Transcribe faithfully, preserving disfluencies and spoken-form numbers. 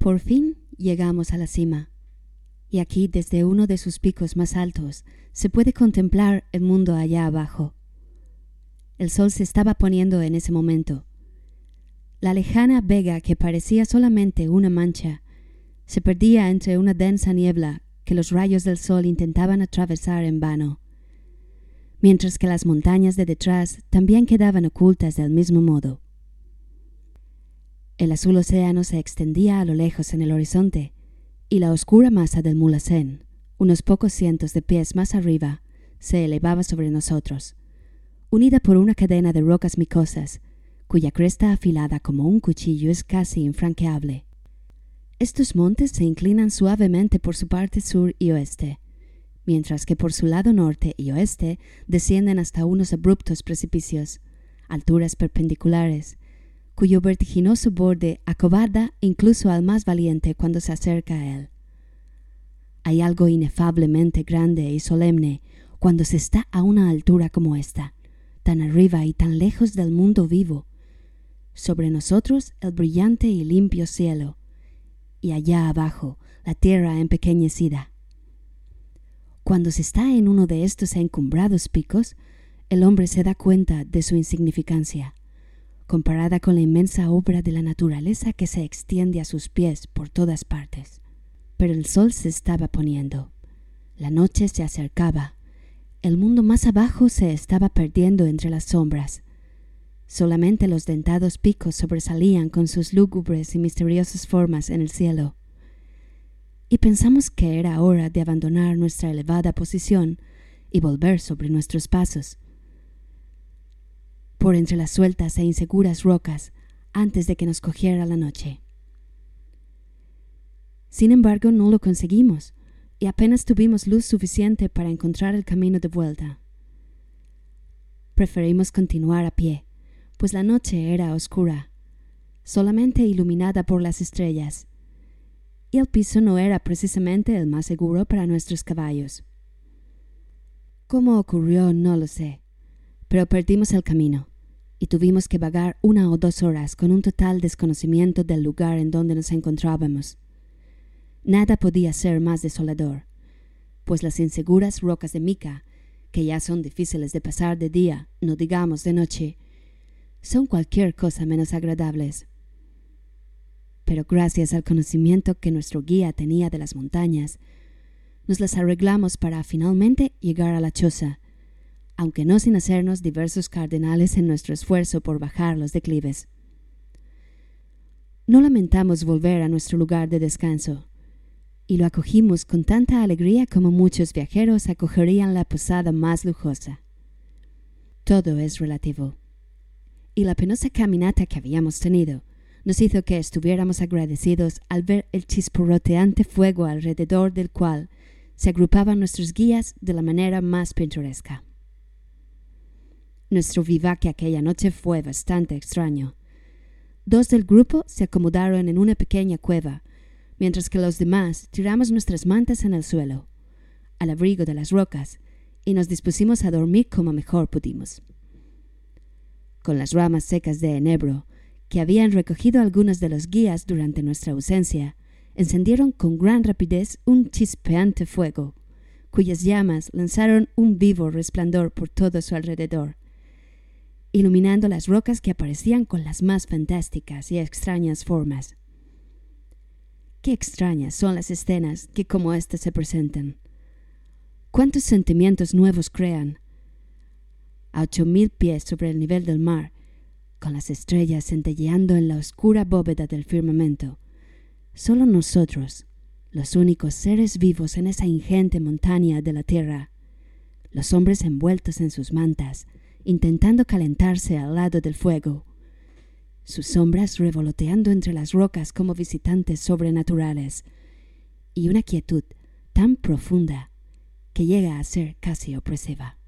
Por fin llegamos a la cima, y aquí desde uno de sus picos más altos se puede contemplar el mundo allá abajo. El sol se estaba poniendo en ese momento. La lejana vega, que parecía solamente una mancha, se perdía entre una densa niebla que los rayos del sol intentaban atravesar en vano, mientras que las montañas de detrás también quedaban ocultas del mismo modo. El azul océano se extendía a lo lejos en el horizonte, y la oscura masa del Mulhacén, unos pocos cientos de pies más arriba, se elevaba sobre nosotros, unida por una cadena de rocas micosas, cuya cresta afilada como un cuchillo es casi infranqueable. Estos montes se inclinan suavemente por su parte sur y oeste, mientras que por su lado norte y oeste descienden hasta unos abruptos precipicios, alturas perpendiculares, cuyo vertiginoso borde acobarda incluso al más valiente cuando se acerca a él. Hay algo inefablemente grande y solemne cuando se está a una altura como esta, tan arriba y tan lejos del mundo vivo. Sobre nosotros el brillante y limpio cielo, y allá abajo la tierra empequeñecida. Cuando se está en uno de estos encumbrados picos, el hombre se da cuenta de su insignificancia, comparada con la inmensa obra de la naturaleza que se extiende a sus pies por todas partes. Pero el sol se estaba poniendo, la noche se acercaba, el mundo más abajo se estaba perdiendo entre las sombras. Solamente los dentados picos sobresalían con sus lúgubres y misteriosas formas en el cielo. Y pensamos que era hora de abandonar nuestra elevada posición y volver sobre nuestros pasos, por entre las sueltas e inseguras rocas, antes de que nos cogiera la noche. Sin embargo, no lo conseguimos, y apenas tuvimos luz suficiente para encontrar el camino de vuelta. Preferimos continuar a pie, pues la noche era oscura, solamente iluminada por las estrellas, y el piso no era precisamente el más seguro para nuestros caballos. ¿Cómo ocurrió? No lo sé, pero perdimos el camino, y tuvimos que vagar una o dos horas con un total desconocimiento del lugar en donde nos encontrábamos. Nada podía ser más desolador, pues las inseguras rocas de mica, que ya son difíciles de pasar de día, no digamos de noche, son cualquier cosa menos agradables. Pero gracias al conocimiento que nuestro guía tenía de las montañas, nos las arreglamos para finalmente llegar a la choza, aunque no sin hacernos diversos cardenales en nuestro esfuerzo por bajar los declives. No lamentamos volver a nuestro lugar de descanso, y lo acogimos con tanta alegría como muchos viajeros acogerían la posada más lujosa. Todo es relativo, y la penosa caminata que habíamos tenido nos hizo que estuviéramos agradecidos al ver el chisporroteante fuego alrededor del cual se agrupaban nuestros guías de la manera más pintoresca. Nuestro vivaque aquella noche fue bastante extraño. Dos del grupo se acomodaron en una pequeña cueva, mientras que los demás tiramos nuestras mantas en el suelo, al abrigo de las rocas, y nos dispusimos a dormir como mejor pudimos. Con las ramas secas de enebro, que habían recogido algunos de los guías durante nuestra ausencia, encendieron con gran rapidez un chispeante fuego, cuyas llamas lanzaron un vivo resplandor por todo su alrededor, iluminando las rocas que aparecían con las más fantásticas y extrañas formas. Qué extrañas son las escenas que como éstas se presentan. Cuántos sentimientos nuevos crean. A ocho mil pies sobre el nivel del mar, con las estrellas centelleando en la oscura bóveda del firmamento, solo nosotros, los únicos seres vivos en esa ingente montaña de la tierra, los hombres envueltos en sus mantas, intentando calentarse al lado del fuego, sus sombras revoloteando entre las rocas como visitantes sobrenaturales, y una quietud tan profunda que llega a ser casi opresiva.